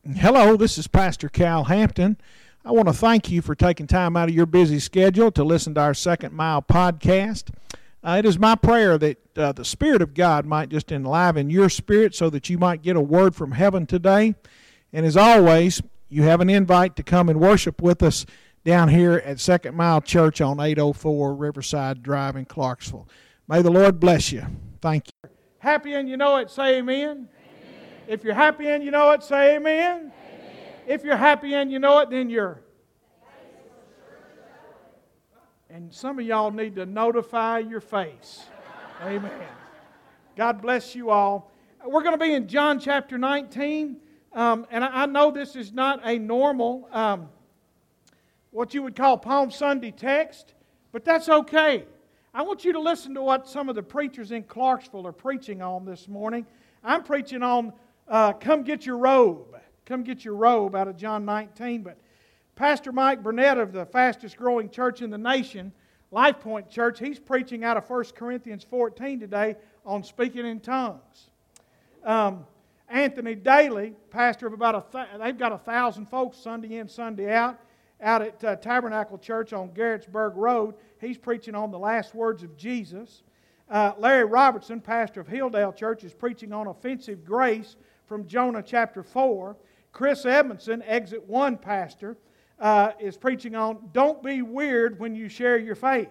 Hello, this is Pastor Cal Hampton. I want to thank you for taking time out of your busy schedule to listen to our Second Mile podcast. It is my prayer that the Spirit of God might just enliven your spirit so that you might get a word from heaven today. And as always, you have an invite to come and worship with us down here at Second Mile Church on 804 Riverside Drive in Clarksville. May the Lord bless you. Thank you. Happy and you know it, say amen. If you're happy and you know it, say amen. Amen. If you're happy and you know it, then you're. And some of y'all need to notify your face. Amen. God bless you all. We're going to be in John chapter 19. And I know this is not a normal, what you would call Palm Sunday text, but that's okay. I want you to listen to what some of the preachers in Clarksville are preaching on this morning. I'm preaching on come get your robe. Come get your robe out of John 19. But Pastor Mike Burnett of the fastest growing church in the nation, Life Point Church, he's preaching out of 1 Corinthians 14 today on speaking in tongues. Anthony Daly, pastor of they've got 1,000 folks Sunday in, Sunday out at Tabernacle Church on Garrettsburg Road. He's preaching on the last words of Jesus. Larry Robertson, pastor of Hilldale Church, is preaching on offensive grace from Jonah chapter 4. Chris Edmondson, Exit 1 pastor, is preaching on don't be weird when you share your faith.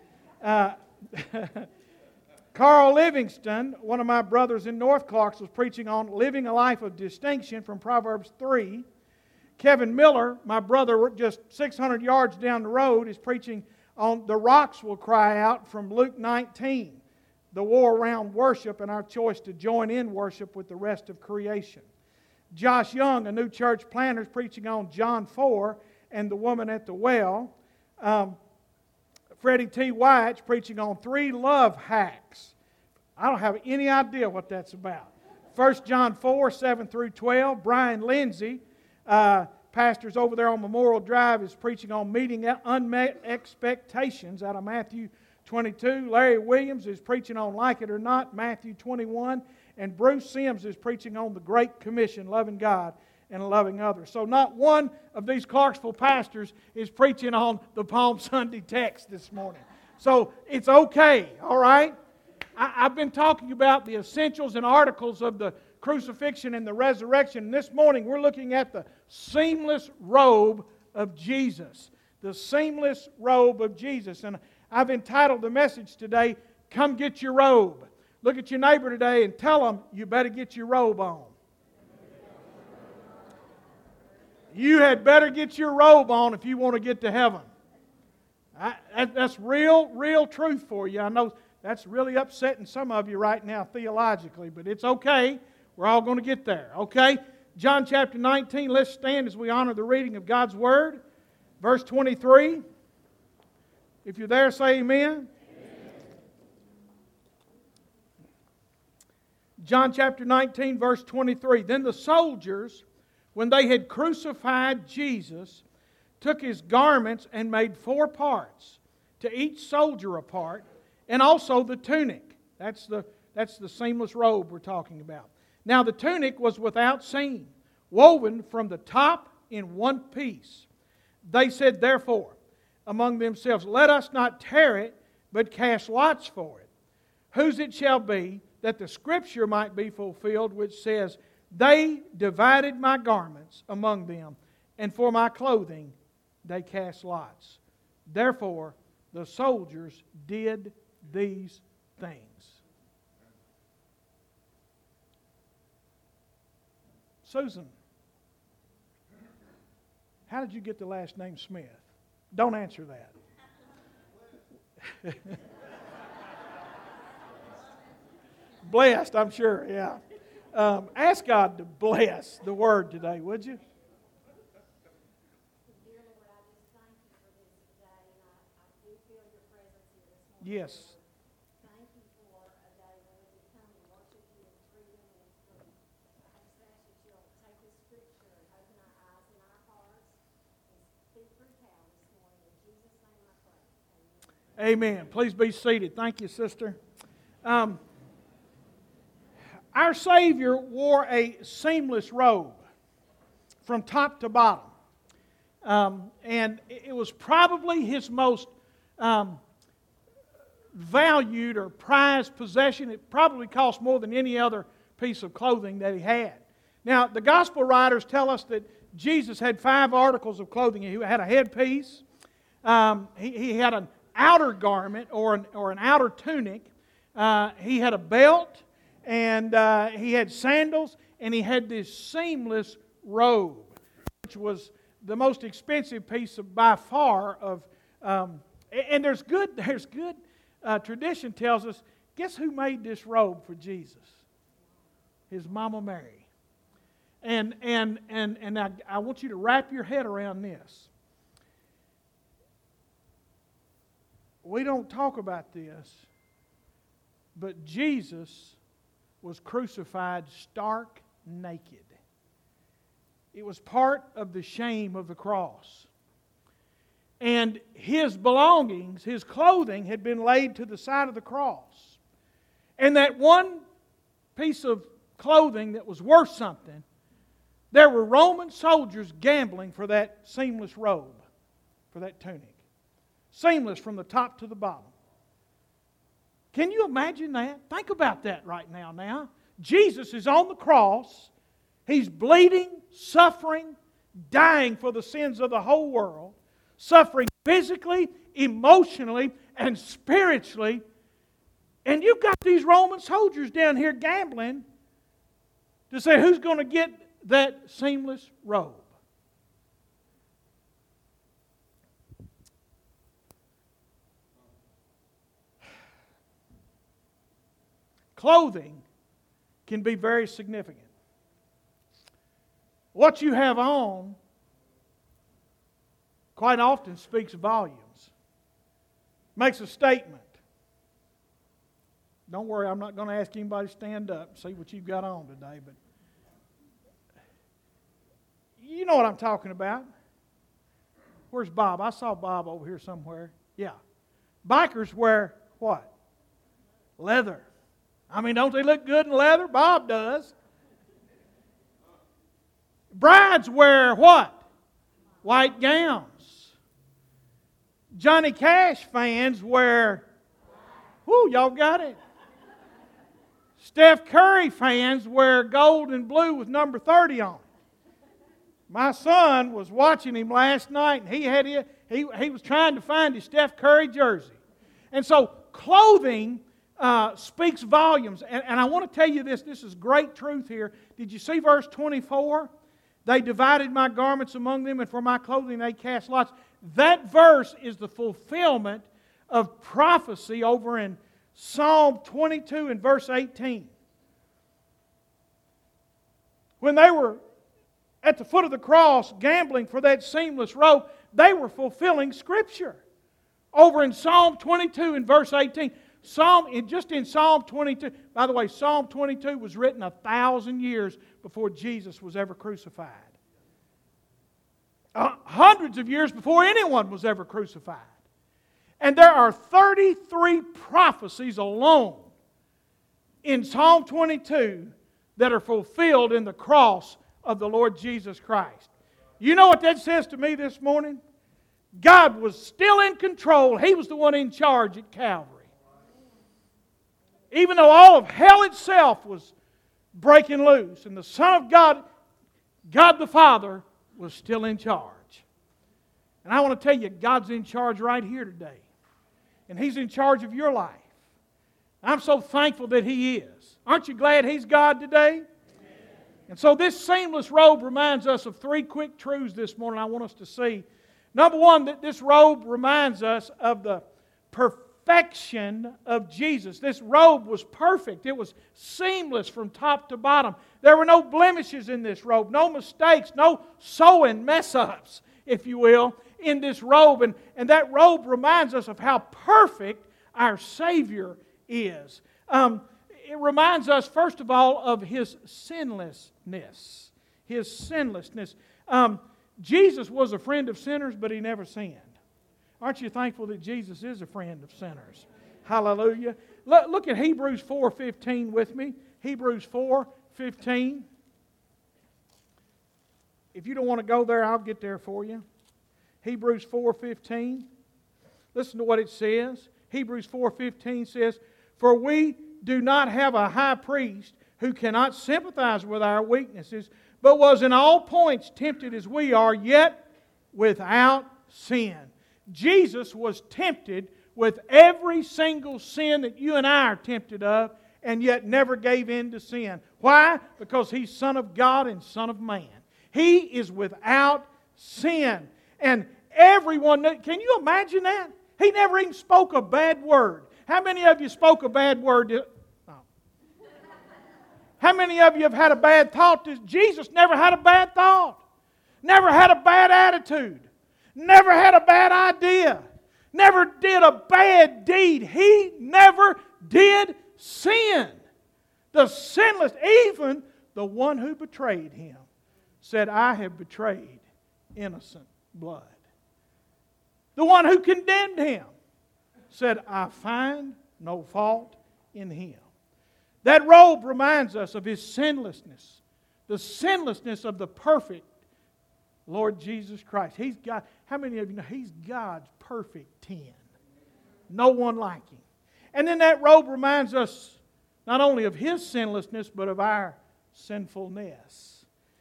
Carl Livingston, one of my brothers in North Clarksville, is preaching on living a life of distinction from Proverbs 3. Kevin Miller, my brother just 600 yards down the road, is preaching on the rocks will cry out from Luke 19. The war around worship and our choice to join in worship with the rest of creation. Josh Young, a new church planter, is preaching on John 4 and the woman at the well. Freddie T. White's preaching on 3 love hacks. I don't have any idea what that's about. 1 John 4, 7 through 12. Brian Lindsay, pastors over there on Memorial Drive, is preaching on meeting unmet expectations out of Matthew 22. Larry Williams is preaching on Like It or Not, Matthew 21. And Bruce Sims is preaching on the Great Commission, loving God and loving others. So not one of these Clarksville pastors is preaching on the Palm Sunday text this morning. So it's okay, all right? I've been talking about the essentials and articles of the crucifixion and the resurrection. And this morning we're looking at the seamless robe of Jesus. The seamless robe of Jesus. And I've entitled the message today, Come Get Your Robe. Look at your neighbor today and tell them you better get your robe on. You had better get your robe on if you want to get to heaven. That's real truth for you. I know that's really upsetting some of you right now theologically, but it's okay. We're all going to get there, okay? John chapter 19, let's stand as we honor the reading of God's Word. Verse 23. If you're there, say amen. Amen. John chapter 19, verse 23. Then the soldiers, when they had crucified Jesus, took His garments and made 4 parts, to each soldier a part, and also the tunic. That's the seamless robe we're talking about. Now the tunic was without seam, woven from the top in one piece. They said, therefore, among themselves, let us not tear it, but cast lots for it, whose it shall be, that the Scripture might be fulfilled, which says, they divided my garments among them, and for my clothing they cast lots. Therefore, the soldiers did these things. Susan, how did you get the last name Smith? Don't answer that. Blessed, I'm sure, yeah. Ask God to bless the Word today, would you? Dear Lord, I just thank you for this today, and I do feel your presence here this morning. Yes. Thank you for a day when we can come and worship you in freedom and in truth. I just ask that you'll take this scripture and open our eyes and our hearts and speak through Cal this morning. In Jesus' name I pray. Amen. Amen. Please be seated. Thank you, sister. Our Savior wore a seamless robe. from top to bottom. And it was probably his most valued or prized possession. It probably cost more than any other piece of clothing that he had. Now, the gospel writers tell us that Jesus had 5 articles of clothing. He had a headpiece. He had an outer garment or an outer tunic. He had a belt, and he had sandals, and he had this seamless robe, which was the most expensive piece by far of. And there's good tradition tells us. Guess who made this robe for Jesus? His Mama Mary. And I want you to wrap your head around this. We don't talk about this, but Jesus was crucified stark naked. It was part of the shame of the cross. And his belongings, his clothing, had been laid to the side of the cross. And that one piece of clothing that was worth something, there were Roman soldiers gambling for that seamless robe, for that tunic. Seamless from the top to the bottom. Can you imagine that? Think about that right now. Jesus is on the cross. He's bleeding, suffering, dying for the sins of the whole world. Suffering physically, emotionally, and spiritually. And you've got these Roman soldiers down here gambling to say who's going to get that seamless robe. Clothing can be very significant. What you have on quite often speaks volumes, makes a statement. Don't worry, I'm not going to ask anybody to stand up and see what you've got on today, but you know what I'm talking about. Where's Bob? I saw Bob over here somewhere. Yeah. Bikers wear what? Leather. I mean, don't they look good in leather? Bob does. Brides wear what? White gowns. Johnny Cash fans wear, y'all got it. Steph Curry fans wear gold and blue with number 30 on it. My son was watching him last night, and he was trying to find his Steph Curry jersey. And so clothing speaks volumes. And I want to tell you this is great truth here. Did you see verse 24? They divided my garments among them, and for my clothing they cast lots. That verse is the fulfillment of prophecy over in Psalm 22 and verse 18. When they were at the foot of the cross gambling for that seamless robe, they were fulfilling Scripture. Over in Psalm 22 and verse 18. Just in Psalm 22, by the way, Psalm 22 was written 1,000 years before Jesus was ever crucified. Hundreds of years before anyone was ever crucified. And there are 33 prophecies alone in Psalm 22 that are fulfilled in the cross of the Lord Jesus Christ. You know what that says to me this morning? God was still in control. He was the one in charge at Calvary. Even though all of hell itself was breaking loose, and the Son of God, God the Father, was still in charge. And I want to tell you, God's in charge right here today. And He's in charge of your life. I'm so thankful that He is. Aren't you glad He's God today? Amen. And so this seamless robe reminds us of 3 quick truths this morning I want us to see. Number one, that this robe reminds us of the perfection of Jesus. This robe was perfect. It was seamless from top to bottom. There were no blemishes in this robe, no mistakes, no sewing mess-ups, if you will, in this robe. And that robe reminds us of how perfect our Savior is. It reminds us, first of all, of His sinlessness. His sinlessness. Jesus was a friend of sinners, but He never sinned. Aren't you thankful that Jesus is a friend of sinners? Hallelujah. Look at Hebrews 4:15 with me. Hebrews 4:15. if you don't want to go there, I'll get there for you. Hebrews 4:15. Listen to what it says. Hebrews 4:15 says, "For we do not have a high priest who cannot sympathize with our weaknesses, but was in all points tempted as we are, yet without sin." Jesus was tempted with every single sin that you and I are tempted of, and yet never gave in to sin. Why? Because He's Son of God and Son of Man. He is without sin. And everyone, can you imagine that? He never even spoke a bad word. How many of you spoke a bad word? Oh. How many of you have had a bad thought? Jesus never had a bad thought. Never had a bad attitude. Never had a bad idea. Never did a bad deed. He never did sin. The sinless, even the one who betrayed Him, said, "I have betrayed innocent blood." The one who condemned Him said, "I find no fault in Him." That robe reminds us of His sinlessness, the sinlessness of the perfect Lord Jesus Christ. He's God. How many of you know He's God's perfect 10? No one like Him. And then that robe reminds us not only of His sinlessness, but of our sinfulness.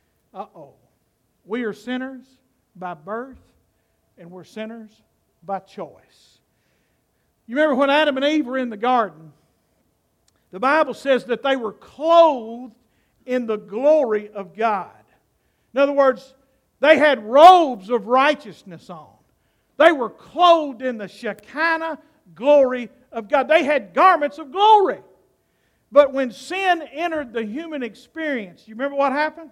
We are sinners by birth, and we're sinners by choice. You remember when Adam and Eve were in the garden, the Bible says that they were clothed in the glory of God. In other words, they had robes of righteousness on. They were clothed in the Shekinah glory of God. They had garments of glory. But when sin entered the human experience, you remember what happened?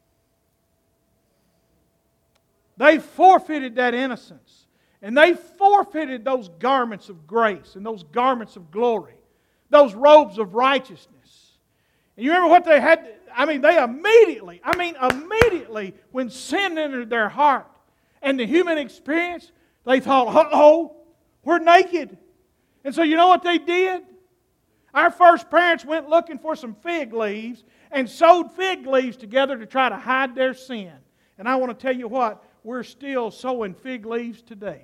They forfeited that innocence. And they forfeited those garments of grace and those garments of glory. Those robes of righteousness. And you remember what they had? They immediately, when sin entered their heart and the human experience, they thought, we're naked. And so you know what they did? Our first parents went looking for some fig leaves and sewed fig leaves together to try to hide their sin. And I want to tell you what, we're still sewing fig leaves today.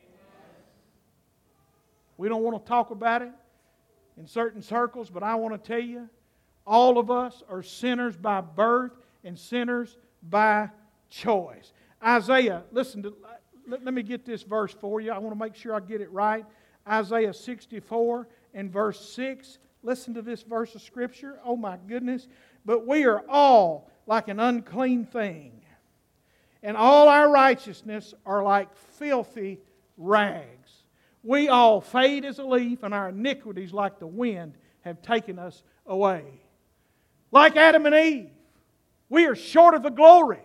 We don't want to talk about it in certain circles, but I want to tell you, all of us are sinners by birth and sinners by choice. Isaiah, let me get this verse for you. I want to make sure I get it right. Isaiah 64 and verse 6. Listen to this verse of Scripture. Oh my goodness. "But we are all like an unclean thing, and all our righteousness are like filthy rags. We all fade as a leaf, and our iniquities like the wind have taken us away." Like Adam and Eve, we are short of the glory.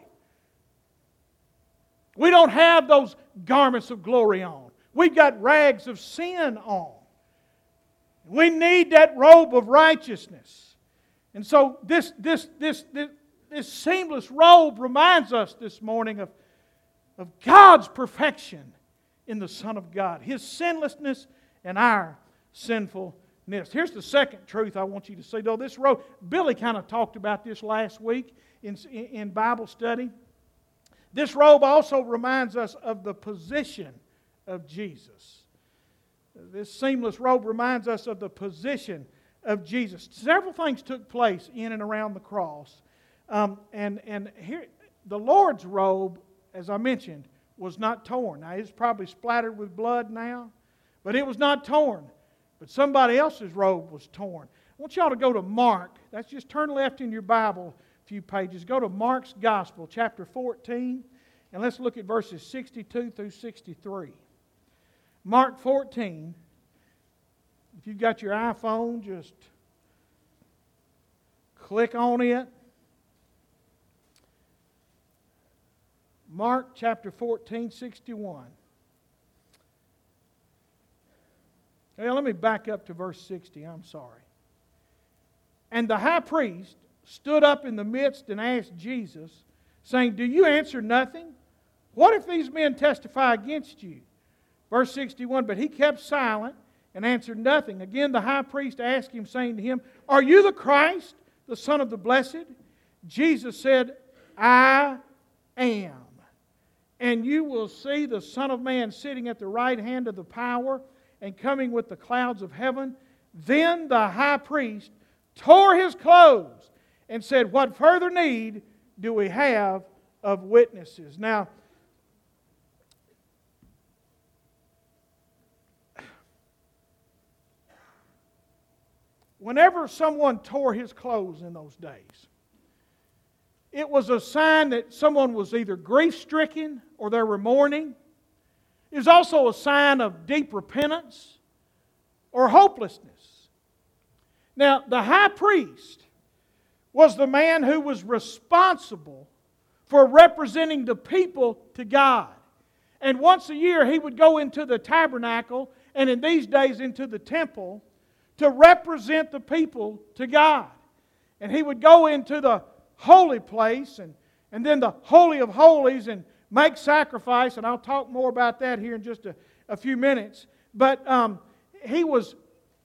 We don't have those garments of glory on. We've got rags of sin on. We need that robe of righteousness. And so this seamless robe reminds us this morning of God's perfection in the Son of God. His sinlessness and our sinfulness. Here's the second truth I want you to see. Though this robe, Billy kind of talked about this last week in Bible study. This robe also reminds us of the position of Jesus. This seamless robe reminds us of the position of Jesus. Several things took place in and around the cross. And here, the Lord's robe, as I mentioned, was not torn. Now, it's probably splattered with blood now, but it was not torn. But somebody else's robe was torn. I want y'all to go to Mark. That's just turn left in your Bible a few pages. Go to Mark's Gospel, chapter 14, and let's look at verses 62 through 63. Mark 14. If you've got your iPhone, just click on it. Mark chapter 14, 61. Now, let me back up to verse 60. I'm sorry. "And the high priest stood up in the midst and asked Jesus, saying, 'Do you answer nothing? What if these men testify against you?' Verse 61, "But he kept silent and answered nothing. Again the high priest asked him, saying to him, 'Are you the Christ, the Son of the Blessed?' Jesus said, 'I and you will see the Son of Man sitting at the right hand of the power and coming with the clouds of heaven. Then the high priest tore his clothes and said, what further need do we have of witnesses? Now, whenever someone tore his clothes in those days, it was a sign that someone was either grief-stricken or they were mourning. It was also a sign of deep repentance or hopelessness. Now, the high priest was the man who was responsible for representing the people to God. And once a year he would go into the tabernacle, and in these days into the temple, to represent the people to God. And he would go into the holy place and then the Holy of Holies and make sacrifice, and I'll talk more about that here in just a few minutes. But he was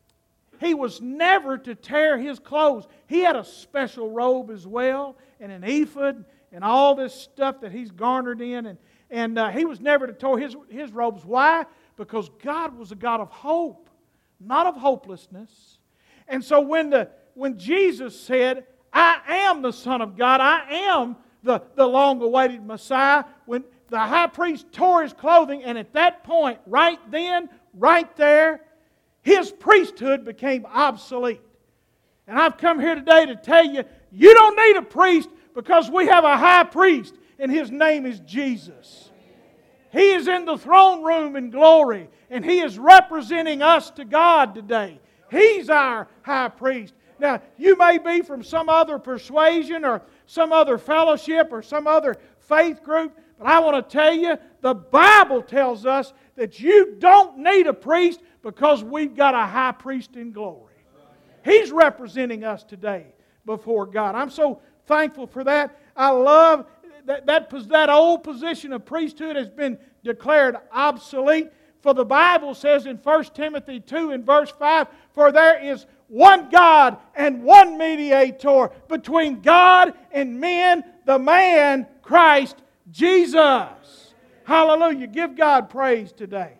never to tear his clothes. He had a special robe as well, and an ephod, and all this stuff that he's garnered in. And he was never to tear his robes. Why? Because God was a God of hope, not of hopelessness. And so when Jesus said, I am the Son of God, I am the long-awaited Messiah, when the high priest tore his clothing, and at that point, right then, right there, his priesthood became obsolete. And I've come here today to tell you, you don't need a priest because we have a high priest, and his name is Jesus. He is in the throne room in glory, and He is representing us to God today. He's our high priest. Now, you may be from some other persuasion or some other fellowship or some other faith group, but I want to tell you, the Bible tells us that you don't need a priest because we've got a high priest in glory. He's representing us today before God. I'm so thankful for that. I love that old position of priesthood has been declared obsolete. For the Bible says in 1 Timothy 2 and verse 5, for there is one God and one mediator between God and men, the man Christ Jesus. Hallelujah. Give God praise today.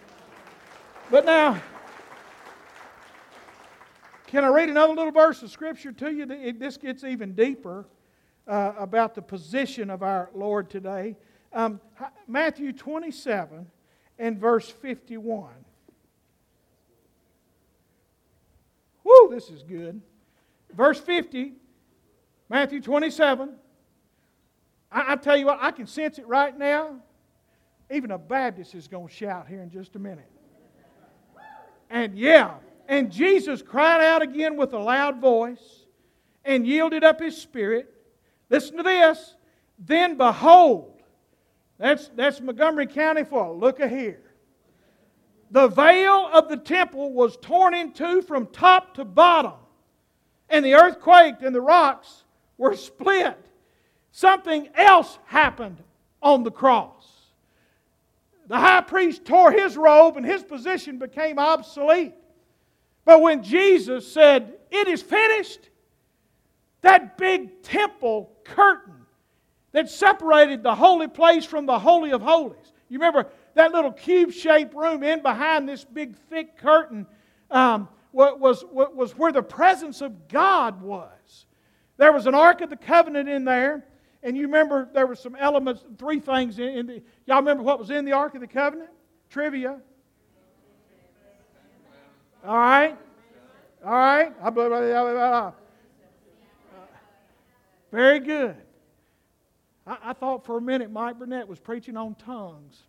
But now, can I read another little verse of Scripture to you? This gets even deeper about the position of our Lord today. Matthew 27 and verse 51. Woo, this is good. Verse 50, Matthew 27. I tell you what, I can sense it right now. Even a Baptist is going to shout here in just a minute. And Jesus cried out again with a loud voice and yielded up His spirit. Listen to this. Then behold, that's Montgomery County for look here. The veil of the temple was torn in two from top to bottom, and the earth quaked and the rocks were split. Something else happened on the cross. The high priest tore his robe and his position became obsolete. But when Jesus said, "It is finished," that big temple curtain that separated the holy place from the Holy of Holies. You remember that little cube-shaped room in behind this big thick curtain was where the presence of God was. There was an Ark of the Covenant in there. And you remember there were some elements, three things in the... Y'all remember what was in the Ark of the Covenant? Trivia. All right? All right? Very good. I thought for a minute Mike Burnett was preaching on tongues.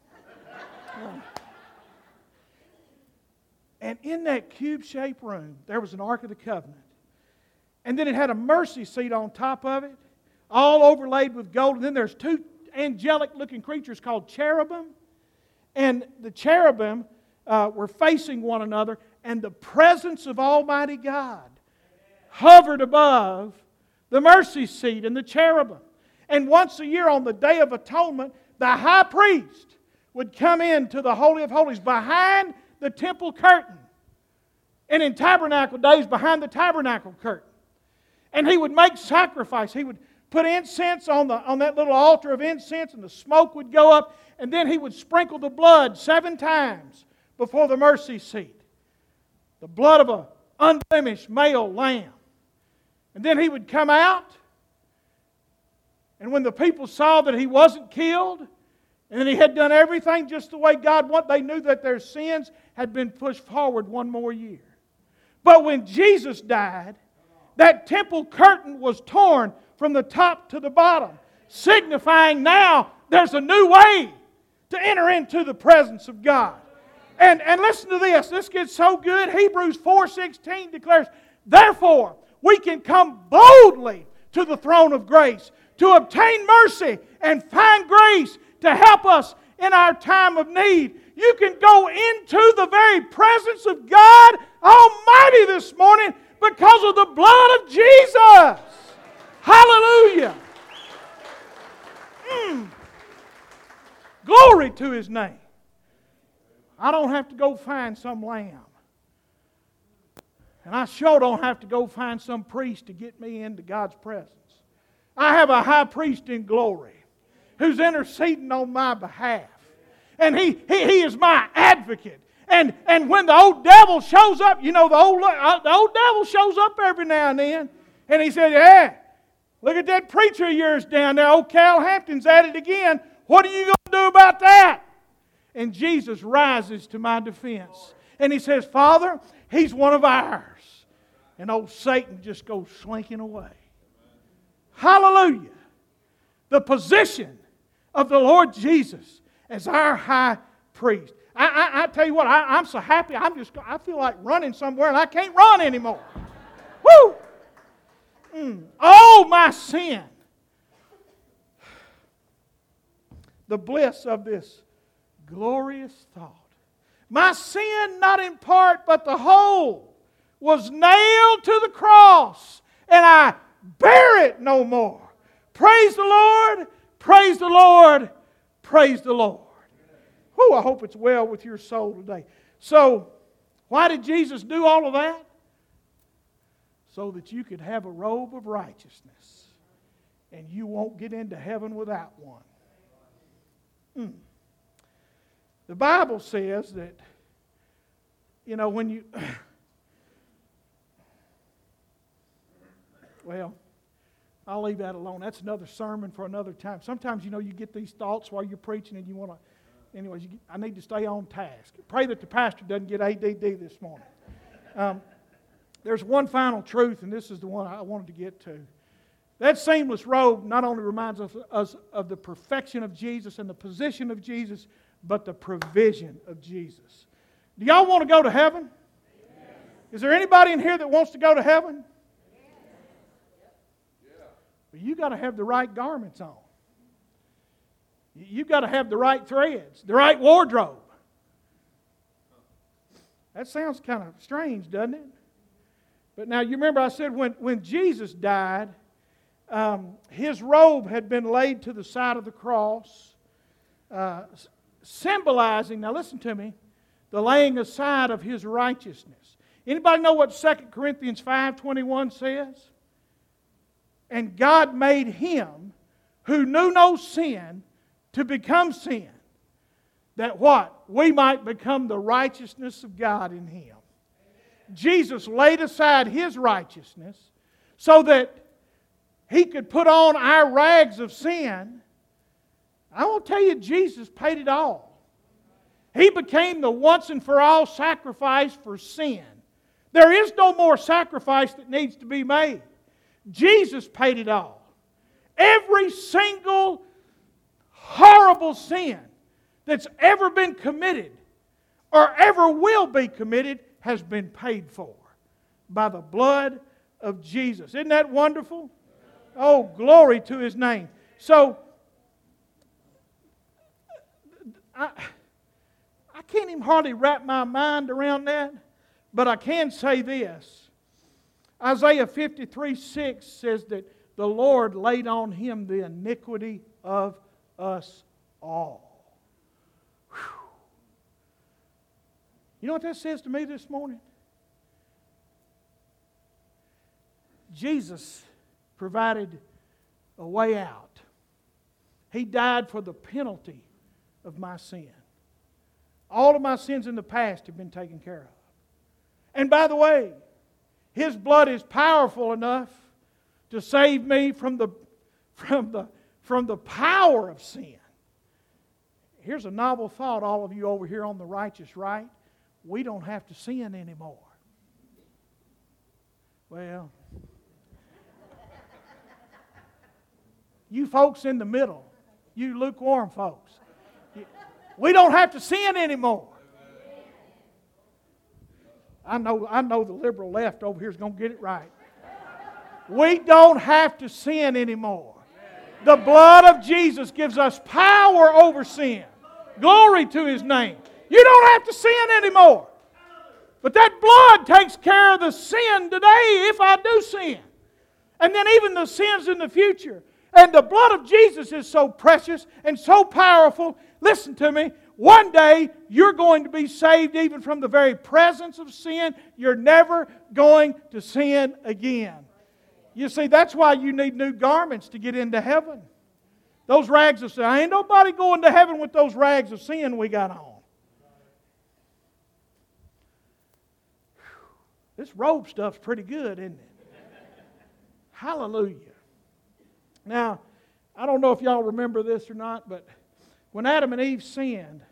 And in that cube-shaped room, there was an Ark of the Covenant. And then it had a mercy seat on top of it, all overlaid with gold. And then there's two angelic-looking creatures called cherubim. And the cherubim were facing one another. And the presence of Almighty God hovered above the mercy seat and the cherubim. And once a year on the Day of Atonement, the high priest would come into the Holy of Holies behind the temple curtain. And in tabernacle days, behind the tabernacle curtain. And he would make sacrifice. He would put incense on that little altar of incense, and the smoke would go up, and then he would sprinkle the blood 7 times before the mercy seat. The blood of an unblemished male lamb. And then he would come out, and when the people saw that he wasn't killed, and he had done everything just the way God wanted, they knew that their sins had been pushed forward one more year. But when Jesus died, that temple curtain was torn from the top to the bottom, signifying now there's a new way to enter into the presence of God. And listen to this. This gets so good. Hebrews 4:16 declares, therefore, we can come boldly to the throne of grace to obtain mercy and find grace to help us in our time of need. You can go into the very presence of God Almighty this morning because of the blood of Jesus. Hallelujah. Glory to His name. I don't have to go find some lamb. And I sure don't have to go find some priest to get me into God's presence. I have a high priest in glory who's interceding on my behalf. And he is my advocate. And when the old devil shows up, you know, the old devil shows up every now and then. And he said, yeah, look at that preacher of yours down there. Old Cal Hampton's at it again. What are you going to do about that? And Jesus rises to my defense. And He says, Father, he's one of ours. And old Satan just goes slinking away. Hallelujah. The position of the Lord Jesus as our high priest. I tell you what, I'm so happy. I feel like running somewhere and I can't run anymore. Woo! Oh, my sin. The bliss of this glorious thought. My sin, not in part, but the whole, was nailed to the cross, and I bear it no more. Praise the Lord, praise the Lord, praise the Lord. Whew, I hope it's well with your soul today. So, why did Jesus do all of that? So that you could have a robe of righteousness, and you won't get into heaven without one. The Bible says that, you know, when you... Well, I'll leave that alone. That's another sermon for another time. Sometimes, you know, you get these thoughts while you're preaching and you want to... Anyways, I need to stay on task. Pray that the pastor doesn't get ADD this morning. There's one final truth, and this is the one I wanted to get to. That seamless robe not only reminds us of the perfection of Jesus and the position of Jesus, but the provision of Jesus. Do y'all want to go to heaven? Yes. Is there anybody in here that wants to go to heaven? Yes. Well, you got to have the right garments on. You've got to have the right threads, the right wardrobe. That sounds kind of strange, doesn't it? But now you remember I said when Jesus died, His robe had been laid to the side of the cross, symbolizing, now listen to me, the laying aside of His righteousness. Anybody know what 2 Corinthians 5:21 says? And God made Him who knew no sin to become sin, that what? We might become the righteousness of God in Him. Jesus laid aside His righteousness so that He could put on our rags of sin. I will tell you, Jesus paid it all. He became the once and for all sacrifice for sin. There is no more sacrifice that needs to be made. Jesus paid it all. Every single horrible sin that's ever been committed or ever will be committed has been paid for by the blood of Jesus. Isn't that wonderful? Oh, glory to His name. So, I can't even hardly wrap my mind around that, but I can say this. Isaiah 53:6 says that the Lord laid on Him the iniquity of us all. Whew. You know what that says to me this morning? Jesus provided a way out. He died for the penalty of my sin. All of my sins in the past have been taken care of. And by the way, His blood is powerful enough to save me from the power of sin. Here's a novel thought, all of you over here on the righteous right. We don't have to sin anymore. Well, you folks in the middle, you lukewarm folks, we don't have to sin anymore. I know the liberal left over here is going to get it right. We don't have to sin anymore. The blood of Jesus gives us power over sin. Glory to His name. You don't have to sin anymore. But that blood takes care of the sin today if I do sin. And then even the sins in the future. And the blood of Jesus is so precious and so powerful. Listen to me. One day you're going to be saved even from the very presence of sin. You're never going to sin again. You see, that's why you need new garments to get into heaven. Those rags of sin. Ain't nobody going to heaven with those rags of sin we got on. This robe stuff's pretty good, isn't it? Hallelujah. Now, I don't know if y'all remember this or not, but when Adam and Eve sinned,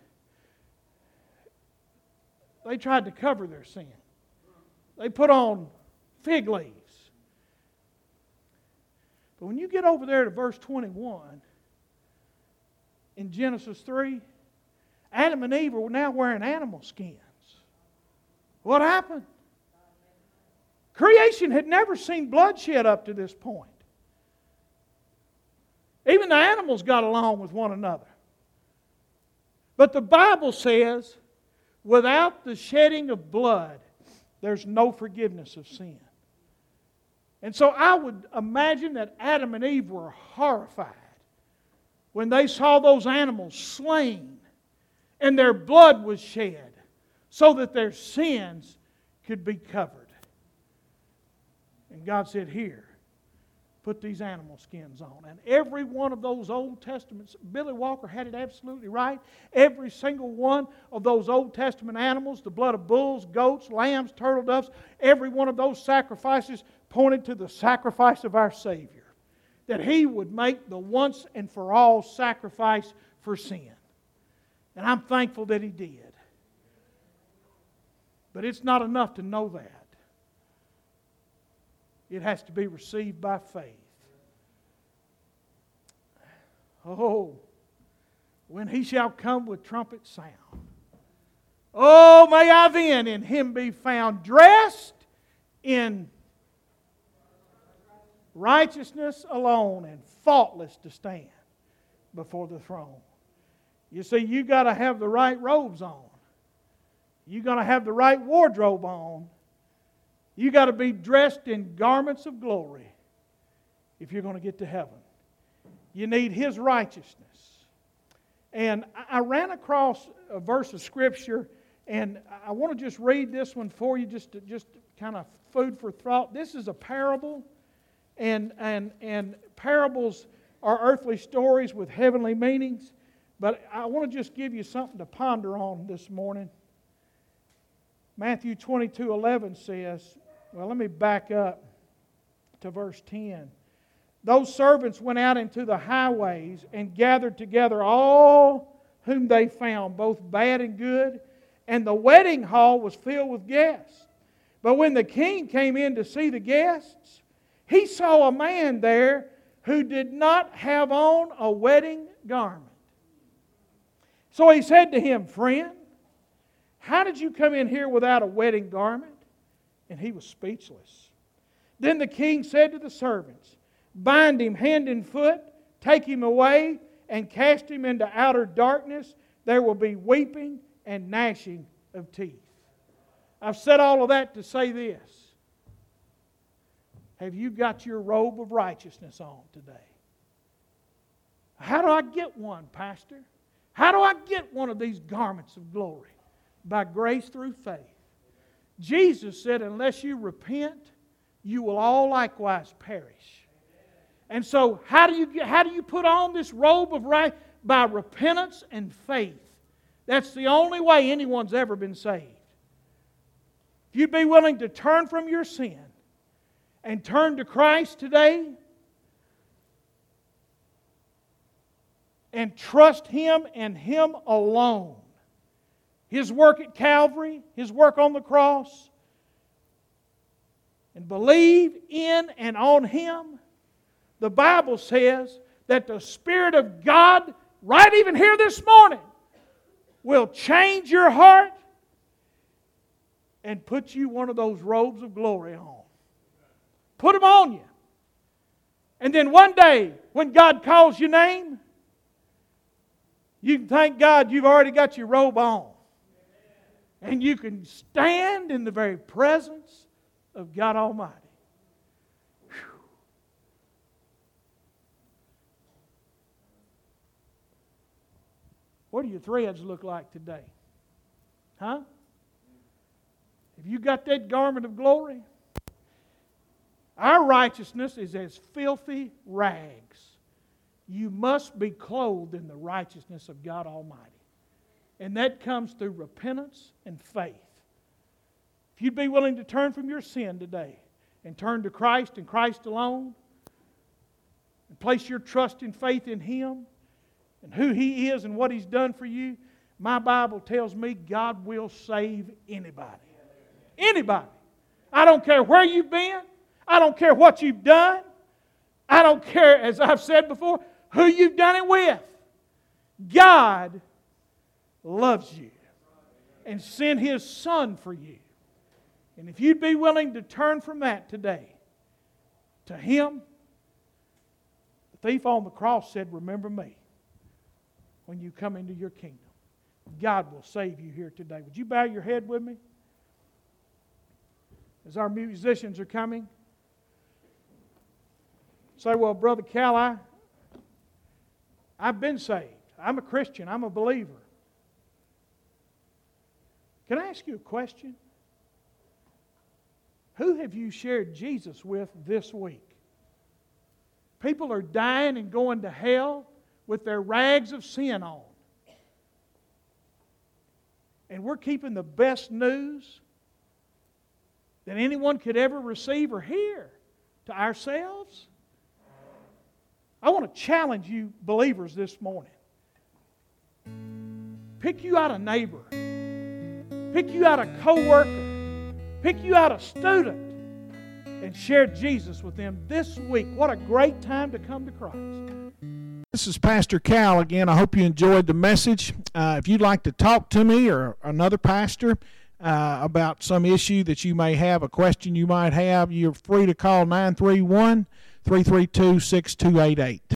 they tried to cover their sin. They put on fig leaves. But when you get over there to verse 21 in Genesis 3, Adam and Eve are now wearing animal skins. What happened? Creation had never seen bloodshed up to this point. Even the animals got along with one another. But the Bible says, without the shedding of blood, there's no forgiveness of sin. And so I would imagine that Adam and Eve were horrified when they saw those animals slain and their blood was shed so that their sins could be covered. And God said, here, put these animal skins on. And every one of those Old Testaments, Billy Walker had it absolutely right. Every single one of those Old Testament animals, the blood of bulls, goats, lambs, turtle doves, every one of those sacrifices pointed to the sacrifice of our Savior. That He would make the once and for all sacrifice for sin. And I'm thankful that He did. But it's not enough to know that. It has to be received by faith. Oh, when He shall come with trumpet sound. Oh, may I then in Him be found dressed in righteousness alone and faultless to stand before the throne. You see, you got to have the right robes on. You got to have the right wardrobe on. You got to be dressed in garments of glory if you're going to get to heaven. You need His righteousness. And I ran across a verse of Scripture, and I want to just read this one for you, just kind of food for thought. This is a parable, and parables are earthly stories with heavenly meanings. But I want to just give you something to ponder on this morning. Matthew 22:11 says, well, let me back up to verse 10. Those servants went out into the highways and gathered together all whom they found, both bad and good, and the wedding hall was filled with guests. But when the king came in to see the guests, he saw a man there who did not have on a wedding garment. So he said to him, friend, how did you come in here without a wedding garment? And he was speechless. Then the king said to the servants, bind him hand and foot, take him away, and cast him into outer darkness. There will be weeping and gnashing of teeth. I've said all of that to say this. Have you got your robe of righteousness on today? How do I get one, Pastor? How do I get one of these garments of glory? By grace through faith. Jesus said, unless you repent, you will all likewise perish. And so how do you put on this robe of right? By repentance and faith. That's the only way anyone's ever been saved. If you'd be willing to turn from your sin and turn to Christ today and trust Him and Him alone. His work at Calvary, His work on the cross, and believe in and on Him, the Bible says that the Spirit of God, right even here this morning, will change your heart and put you one of those robes of glory on. Put them on you. And then one day, when God calls your name, you can thank God you've already got your robe on. And you can stand in the very presence of God Almighty. Whew. What do your threads look like today? Huh? Have you got that garment of glory? Our righteousness is as filthy rags. You must be clothed in the righteousness of God Almighty. And that comes through repentance and faith. If you'd be willing to turn from your sin today and turn to Christ and Christ alone, and place your trust and faith in Him and who He is and what He's done for you, my Bible tells me God will save anybody. Anybody. I don't care where you've been. I don't care what you've done. I don't care, as I've said before, who you've done it with. God loves you and sent His Son for you. And if you'd be willing to turn from that today to Him, the thief on the cross said, "Remember me when you come into your kingdom." God will save you here today. Would you bow your head with me? As our musicians are coming. Say, "Well, Brother Cal, I've been saved. I'm a Christian. I'm a believer." Can I ask you a question? Who have you shared Jesus with this week? People are dying and going to hell with their rags of sin on. And we're keeping the best news that anyone could ever receive or hear to ourselves. I want to challenge you believers this morning. Pick you out a neighbor. Pick you out a co-worker. Pick you out a student. And share Jesus with them this week. What a great time to come to Christ. This is Pastor Cal again. I hope you enjoyed the message. If you'd like to talk to me or another pastor about some issue that you may have, a question you might have, you're free to call 931-332-6288.